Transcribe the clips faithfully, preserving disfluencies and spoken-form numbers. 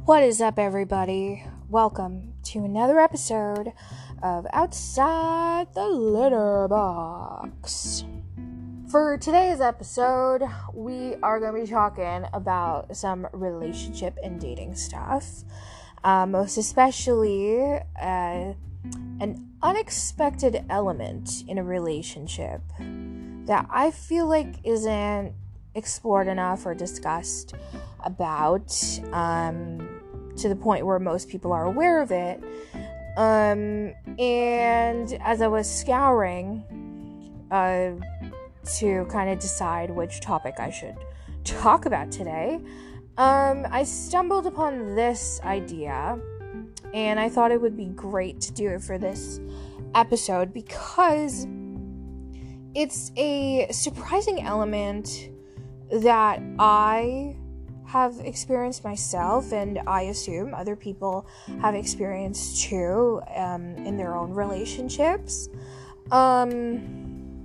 What is up, everybody? Welcome to another episode of Outside the Litter Box. For today's episode, we are going to be talking about some relationship and dating stuff. Uh, most especially, uh, an unexpected element in a relationship that I feel like isn't explored enough or discussed about um, to the point where most people are aware of it. Um, and as I was scouring uh, to kind of decide which topic I should talk about today, um, I stumbled upon this idea, and I thought it would be great to do it for this episode because it's a surprising element that I have experienced myself, and I assume other people have experienced too, um, in their own relationships. Um,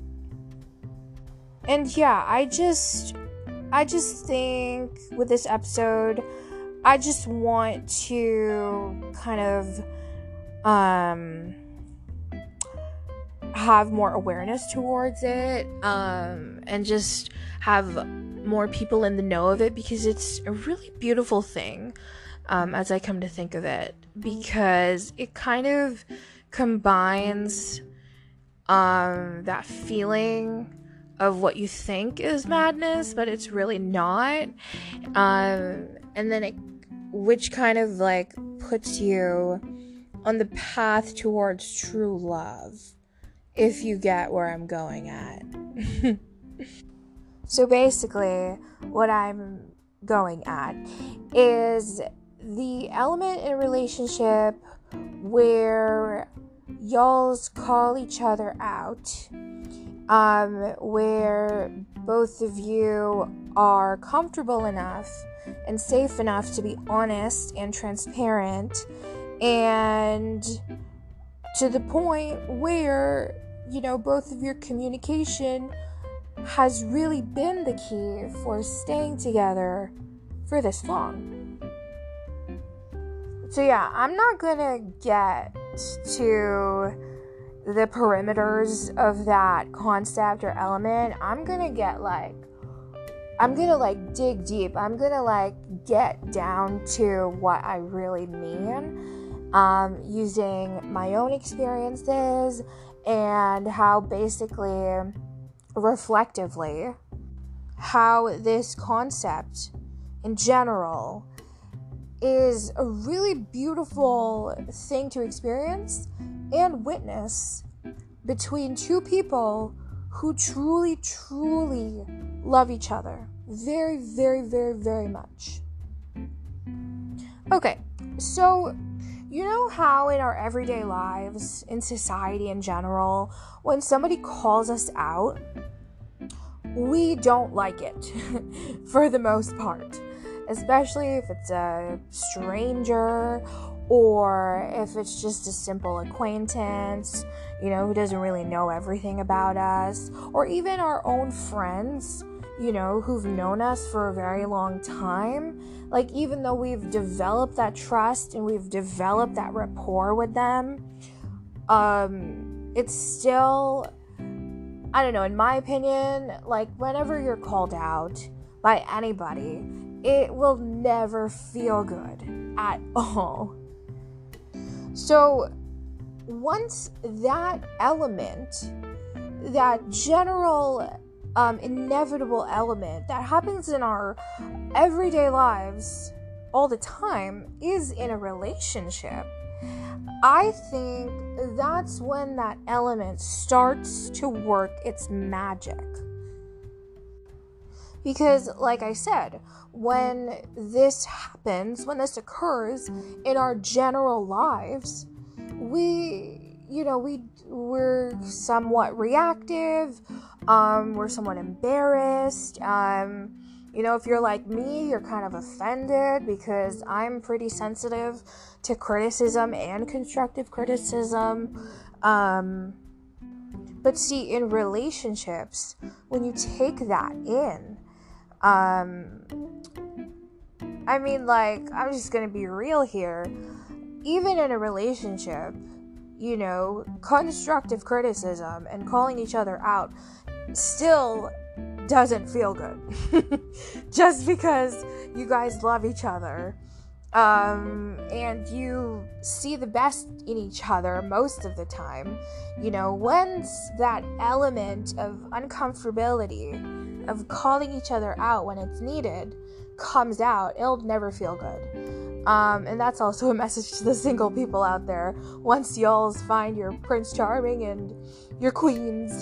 and yeah, I just, I just think with this episode, I just want to kind of, um, have more awareness towards it, um, and just have more people in the know of it, because it's a really beautiful thing, um, as I come to think of it, because it kind of combines um, that feeling of what you think is madness, but it's really not, um, and then it, which kind of like puts you on the path towards true love, if you get where I'm going at. So basically, what I'm going at is the element in a relationship where y'all's call each other out, um, where both of you are comfortable enough and safe enough to be honest and transparent, and to the point where, you know, both of your communication has really been the key for staying together for this long. So yeah, I'm not gonna get to the perimeters of that concept or element. I'm gonna get like, I'm gonna like dig deep. I'm gonna like get down to what I really mean, um, using my own experiences and how basically, reflectively, how this concept in general is a really beautiful thing to experience and witness between two people who truly, truly love each other very, very, very, very much. Okay, so you know how in our everyday lives, in society in general, when somebody calls us out, we don't like it for the most part, especially if it's a stranger or if it's just a simple acquaintance, you know, who doesn't really know everything about us, or even our own friends, you know, who've known us for a very long time. Like, even though we've developed that trust and we've developed that rapport with them, um, it's still, I don't know, in my opinion, like, whenever you're called out by anybody, it will never feel good at all. So, once that element, that general, um, inevitable element that happens in our everyday lives all the time is in a relationship, I think that's when that element starts to work its magic. Because, like I said, when this happens, when this occurs in our general lives, we, you know, we, we're somewhat reactive, um, we're somewhat embarrassed, um, you know, if you're like me, you're kind of offended, because I'm pretty sensitive to criticism and constructive criticism, um, but see, in relationships, when you take that in, um, I mean, like, I'm just gonna be real here. Even in a relationship, you know, constructive criticism and calling each other out still doesn't feel good. Just because you guys love each other, um, and you see the best in each other most of the time, you know, once that element of uncomfortability, of calling each other out when it's needed, comes out, it'll never feel good. Um, and that's also a message to the single people out there. Once y'all find your Prince Charming and your queens.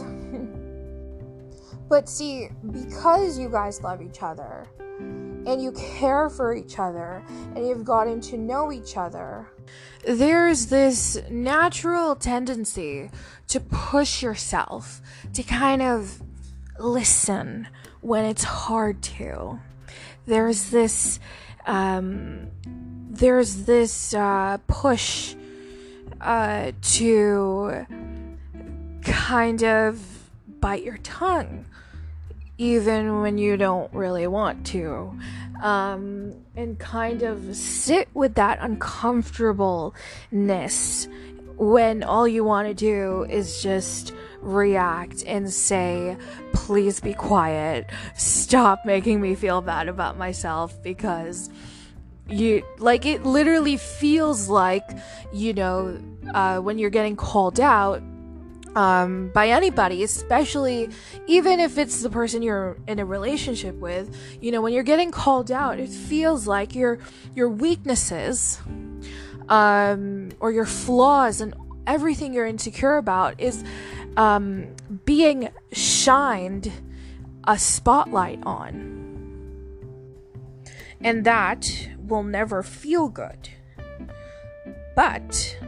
But see, because you guys love each other, and you care for each other, and you've gotten to know each other, there's this natural tendency to push yourself, to kind of listen when it's hard to. There's this, um, there's this uh, push uh, to kind of bite your tongue, even when you don't really want to, um, and kind of sit with that uncomfortableness when all you want to do is just react and say, please be quiet, stop making me feel bad about myself, because you, like, it literally feels like, you know, uh, when you're getting called out, Um, by anybody, especially even if it's the person you're in a relationship with, you know, when you're getting called out, it feels like your your weaknesses, um, or your flaws and everything you're insecure about is um, being shined a spotlight on, and that will never feel good. But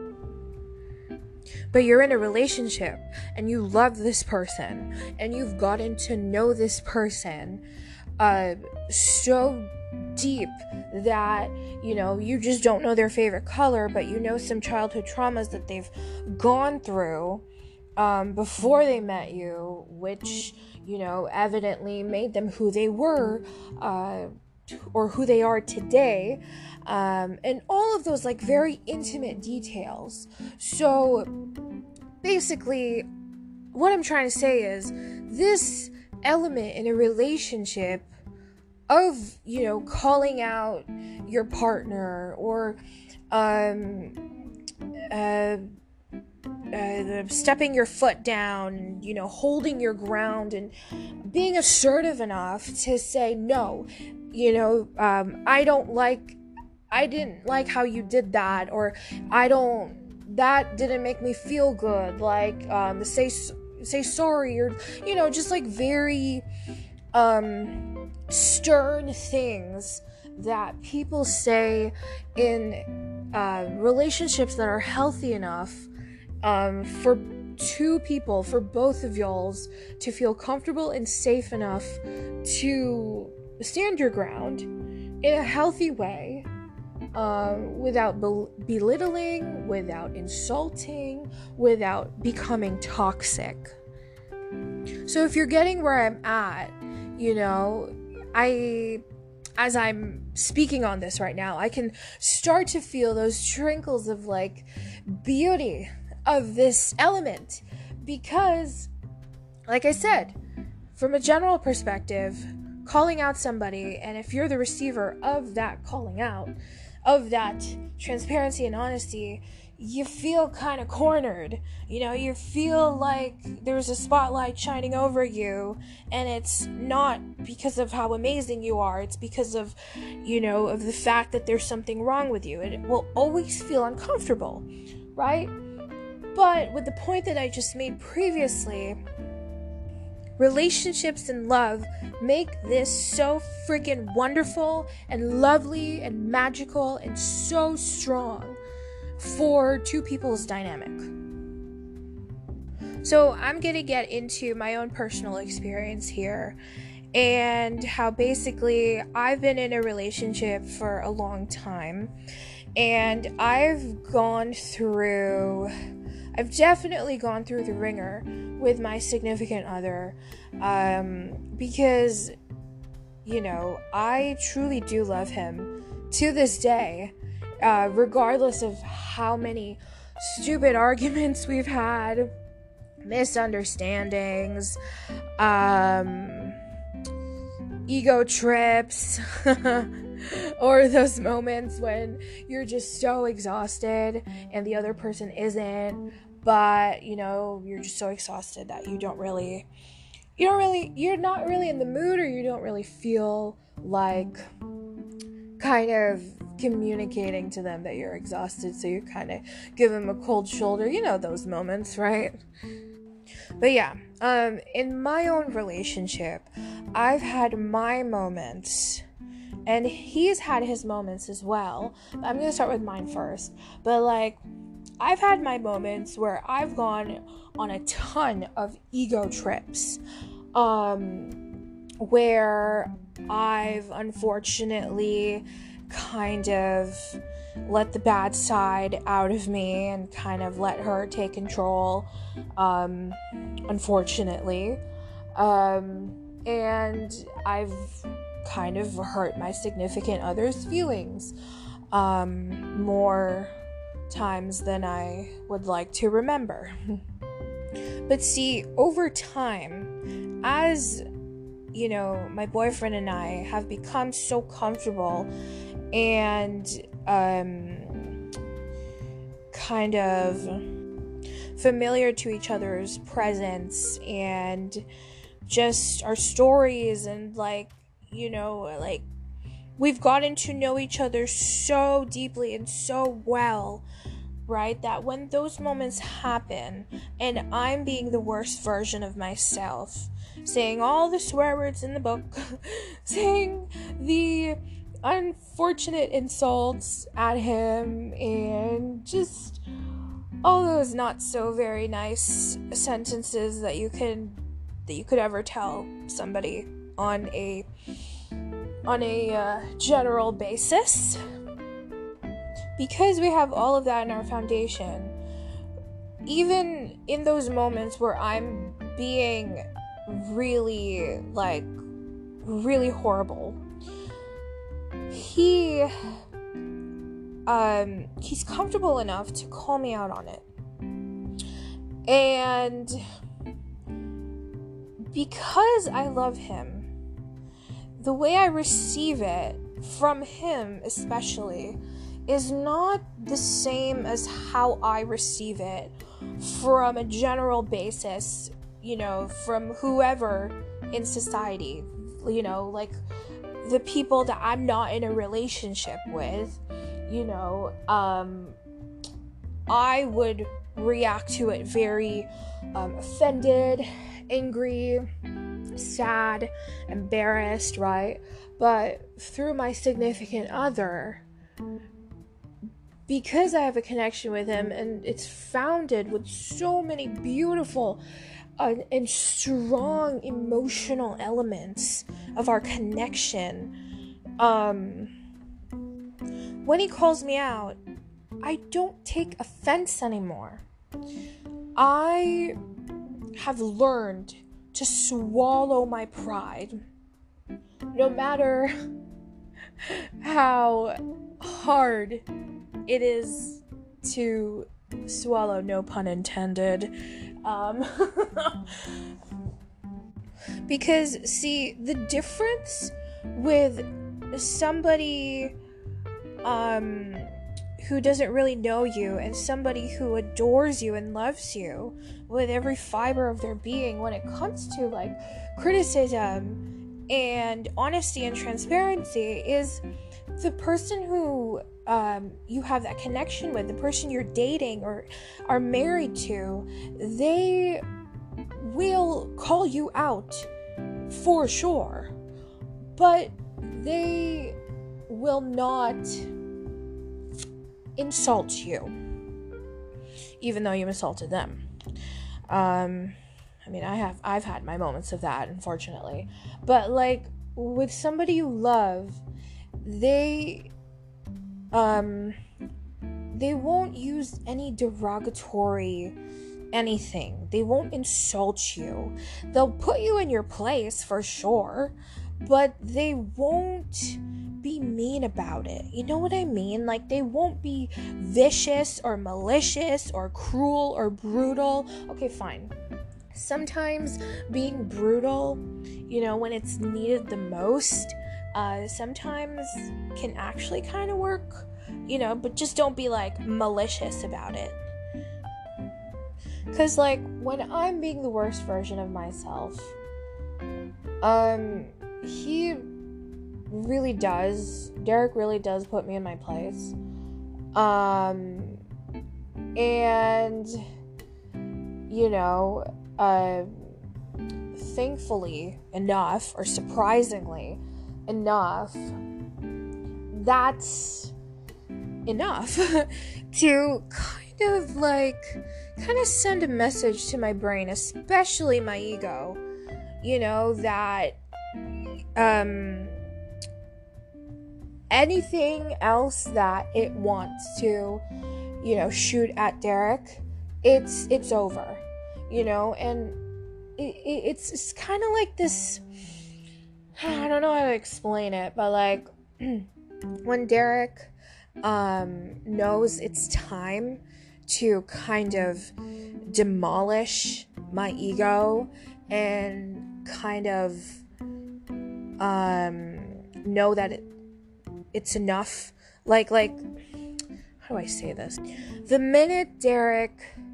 But you're in a relationship and you love this person and you've gotten to know this person uh, so deep that, you know, you just don't know their favorite color, but you know some childhood traumas that they've gone through um, before they met you, which, you know, evidently made them who they were uh, or who they are today. Um, and all of those, like, very intimate details. So, basically, what I'm trying to say is, this element in a relationship of, you know, calling out your partner, or, um, uh, uh, stepping your foot down, you know, holding your ground, and being assertive enough to say, no, you know, um, I don't like I didn't like how you did that, or I don't, that didn't make me feel good, like, um, say, say sorry, or, you know, just like very, um, stern things that people say in, uh, relationships that are healthy enough, um, for two people, for both of y'all's to feel comfortable and safe enough to stand your ground in a healthy way. Um, without bel- belittling, without insulting, without becoming toxic. So if you're getting where I'm at, you know, I, as I'm speaking on this right now, I can start to feel those trinkles of, like, beauty of this element, because, like I said, from a general perspective, calling out somebody, and if you're the receiver of that calling out, of that transparency and honesty, you feel kind of cornered. You know, you feel like there's a spotlight shining over you, and it's not because of how amazing you are, it's because of, you know, of the fact that there's something wrong with you. It will always feel uncomfortable, right? But with the point that I just made previously, relationships and love make this so freaking wonderful and lovely and magical and so strong for two people's dynamic. So I'm gonna get into my own personal experience here, and how basically I've been in a relationship for a long time, and I've gone through I've definitely gone through the ringer with my significant other, um, because, you know, I truly do love him to this day, uh, regardless of how many stupid arguments we've had, misunderstandings, um, ego trips, or those moments when you're just so exhausted and the other person isn't, but, you know, you're just so exhausted that you don't really, you don't really, you're not really in the mood, or you don't really feel like kind of communicating to them that you're exhausted, so you kind of give them a cold shoulder, you know, those moments, right? But yeah, um, in my own relationship, I've had my moments, and he's had his moments as well. I'm going to start with mine first. But, like, I've had my moments where I've gone on a ton of ego trips, um, where I've unfortunately kind of let the bad side out of me and kind of let her take control, um, unfortunately. Um, and I've kind of hurt my significant other's feelings, um, more times than I would like to remember. But see, over time, as, you know, my boyfriend and I have become so comfortable and um, kind of familiar to each other's presence, and just our stories, and, like, you know, like, we've gotten to know each other so deeply and so well, right, that when those moments happen and I'm being the worst version of myself, saying all the swear words in the book, saying the unfortunate insults at him, and just all those not so very nice sentences that you can that you could ever tell somebody on a on a uh, general basis. Because we have all of that in our foundation, even in those moments where I'm being really, like, really horrible, he, um, he's comfortable enough to call me out on it. And because I love him, the way I receive it from him especially is not the same as how I receive it from a general basis, you know, from whoever in society, you know, like the people that I'm not in a relationship with, you know, um, I would react to it very um, offended, angry, sad, embarrassed, right? But through my significant other, because I have a connection with him, and it's founded with so many beautiful uh, and strong emotional elements of our connection, um, when he calls me out, I don't take offense anymore. I have learned to swallow my pride, no matter how hard it is to swallow, no pun intended. Um, because, see, the difference with somebody um, who doesn't really know you and somebody who adores you and loves you with every fiber of their being when it comes to, like, criticism and honesty and transparency is the person who um, you have that connection with, the person you're dating or are married to. They will call you out for sure, but they will not insult you, even though you insulted them. Um, I mean, I have, I've had my moments of that, unfortunately, but, like, with somebody you love, they, um, they won't use any derogatory anything. They won't insult you. They'll put you in your place for sure, but they won't be mean about it. You know what I mean? Like, they won't be vicious or malicious or cruel or brutal. Okay, fine. Sometimes being brutal, you know, when it's needed the most, uh, sometimes can actually kind of work, you know, but just don't be, like, malicious about it. Because, like, when I'm being the worst version of myself, um, he really does, Derek really does put me in my place. Um, and, you know, uh, thankfully enough, or surprisingly enough, that's enough to kind of, like, kind of send a message to my brain, especially my ego, you know, that, um, anything else that it wants to, you know, shoot at Derek, it's, it's over, you know, and it, it, it's, it's kind of like this, I don't know how to explain it, but, like, when Derek, um, knows it's time to kind of demolish my ego and kind of, um, know that it, it's enough. Like, like, how do I say this? The minute Derek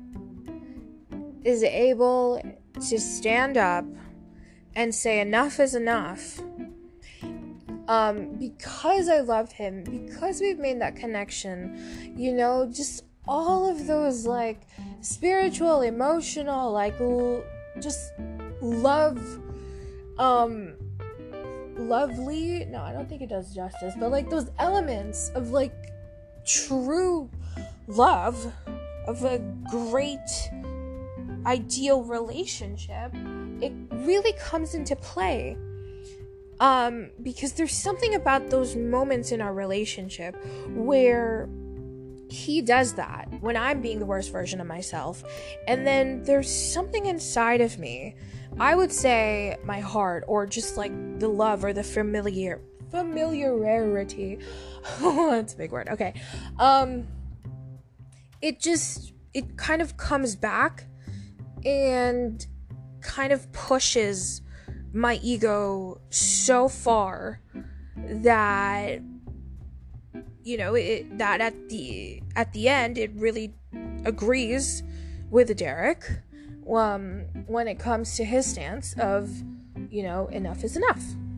is able to stand up and say enough is enough, um, because I love him, because we've made that connection, you know, just all of those, like, spiritual, emotional, like, l- just love, um, lovely, no, I don't think it does justice, but, like, those elements of, like, true love, of a great, ideal relationship, it really comes into play. Um, because there's something about those moments in our relationship where he does that when I'm being the worst version of myself, and then there's something inside of me, I would say my heart, or just, like, the love or the familiar familiarity it's a big word, okay, um it just, it kind of comes back and kind of pushes my ego so far that, you know, it, that at the at the end it really agrees with Derek, um, when it comes to his stance of, you know, enough is enough.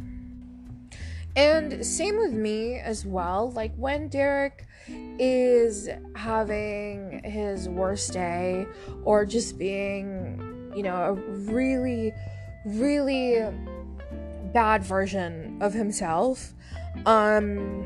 And same with me as well. Like, when Derek is having his worst day, or just being, you know, a really, really bad version of himself, um,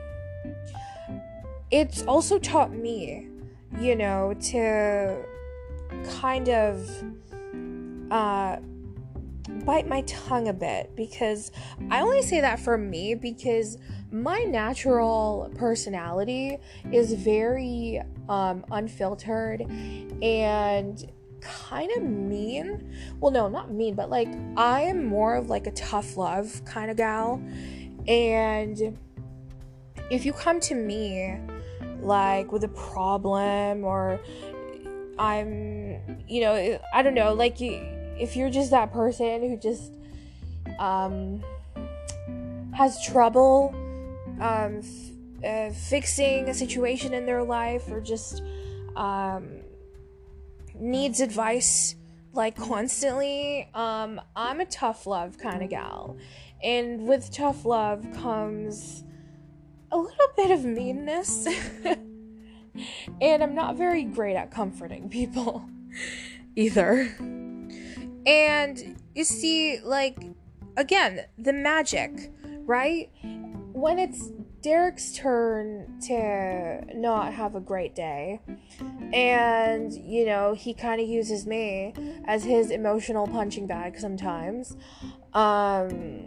it's also taught me, you know, to kind of, uh, bite my tongue a bit, because I only say that for me because my natural personality is very um, unfiltered and kind of mean. Well, no, not mean, but, like, I am more of, like, a tough love kind of gal, and if you come to me, like, with a problem, or I'm, you know, I don't know, like, you, if you're just that person who just um, has trouble um, f- uh, fixing a situation in their life, or just um, needs advice, like, constantly, um, I'm a tough love kind of gal. And with tough love comes a little bit of meanness. And I'm not very great at comforting people either. And you see, like, again, the magic, right? When it's Derek's turn to not have a great day, and, you know, he kind of uses me as his emotional punching bag sometimes, um,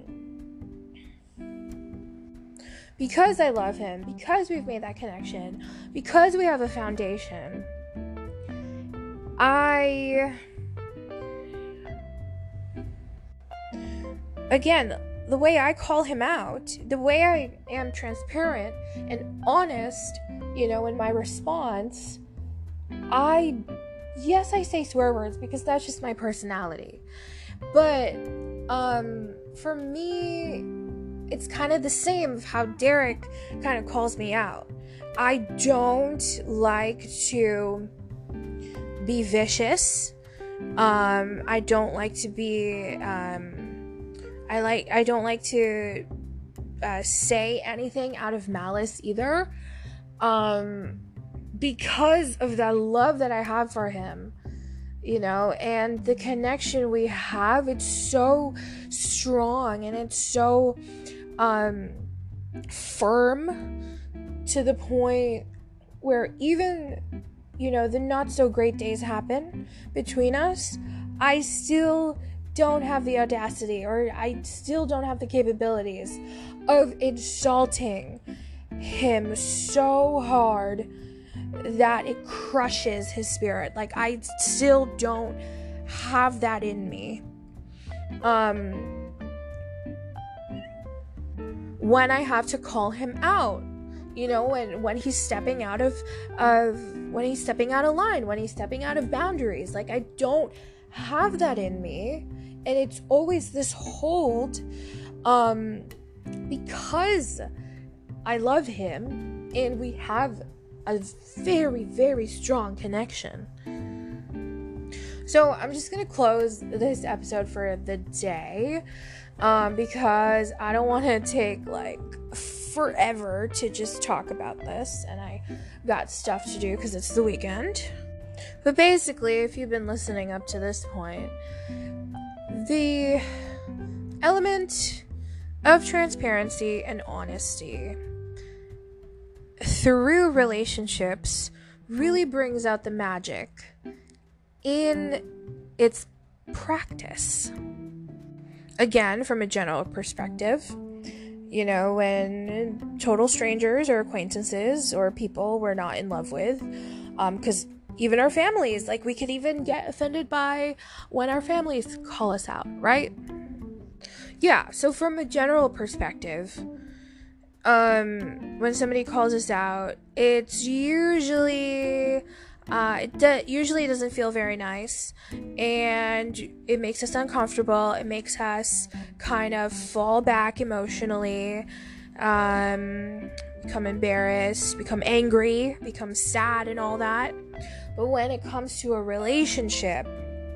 because I love him, because we've made that connection, because we have a foundation, I... Again, the way I call him out, the way I am transparent and honest, you know, in my response, I, yes, I say swear words because that's just my personality. But, um, for me, it's kind of the same of how Derek kind of calls me out. I don't like to be vicious. Um, I don't like to be, um, I like, I don't like to, uh, say anything out of malice either. Um, because of the love that I have for him, you know, and the connection we have, it's so strong and it's so, um, firm to the point where even, you know, the not so great days happen between us, I still don't have the audacity, or I still don't have the capabilities of insulting him so hard that it crushes his spirit. Like, I still don't have that in me. Um, when I have to call him out, you know, when, when he's stepping out of, of, when he's stepping out of line, when he's stepping out of boundaries, like, I don't have that in me. And it's always this hold, um, because I love him and we have a very, very strong connection. So I'm just gonna close this episode for the day, um, because I don't want to take like forever to just talk about this, and I got stuff to do because it's the weekend. But basically, if you've been listening up to this point, the element of transparency and honesty through relationships really brings out the magic in its practice. Again, from a general perspective, you know, when total strangers or acquaintances or people we're not in love with, um, because even our families, like, we could even get offended by when our families call us out, right? Yeah, so from a general perspective, um, when somebody calls us out, it's usually, uh, it do- usually doesn't feel very nice, and it makes us uncomfortable. It makes us kind of fall back emotionally, um, become embarrassed, become angry, become sad, and all that. But when it comes to a relationship,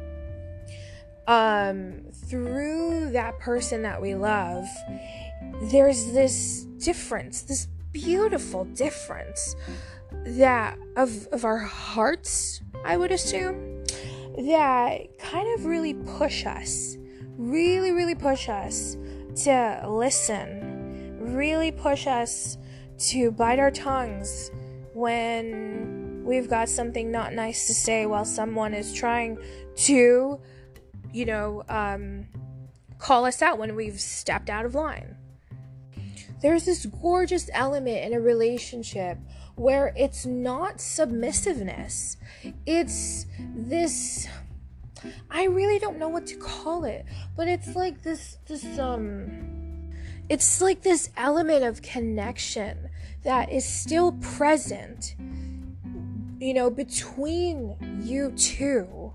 um, through that person that we love, there's this difference, this beautiful difference that of of our hearts, I would assume, that kind of really push us, really, really push us to listen, really push us to bite our tongues when we've got something not nice to say while someone is trying to, you know, um, call us out when we've stepped out of line. There's this gorgeous element in a relationship where it's not submissiveness. It's this, I really don't know what to call it, but it's like this, this, um, it's like this element of connection that is still present, you know, between you two,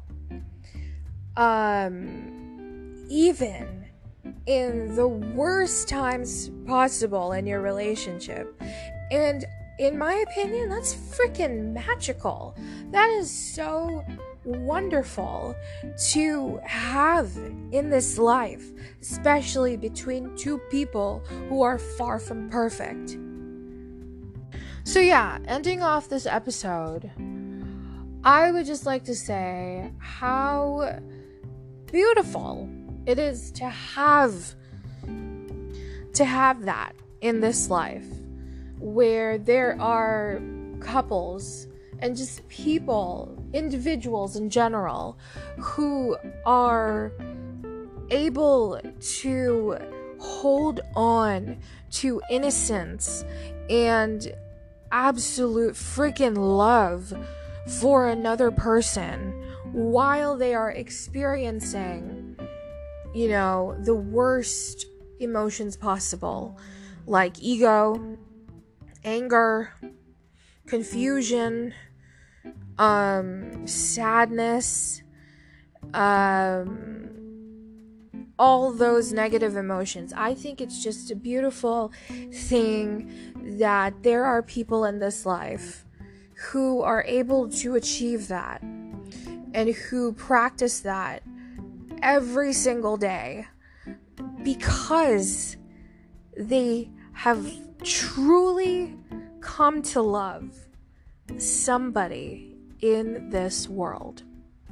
um, even in the worst times possible in your relationship. And in my opinion, that's freaking magical. That is so wonderful to have in this life, especially between two people who are far from perfect. So yeah, ending off this episode, I would just like to say how beautiful it is to have to have that in this life, where there are couples and just people, individuals in general, who are able to hold on to innocence and absolute freaking love for another person while they are experiencing, you know, the worst emotions possible, like ego, anger, confusion, um, sadness, um, all those negative emotions. I think it's just a beautiful thing that there are people in this life who are able to achieve that and who practice that every single day because they have truly come to love somebody in this world.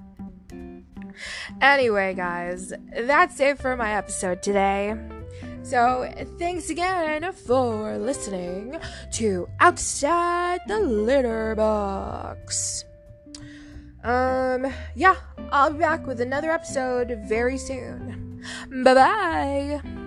Anyway, guys, that's it for my episode today. So, thanks again for listening to Outside the Litter Box. Um, yeah, I'll be back with another episode very soon. Bye-bye!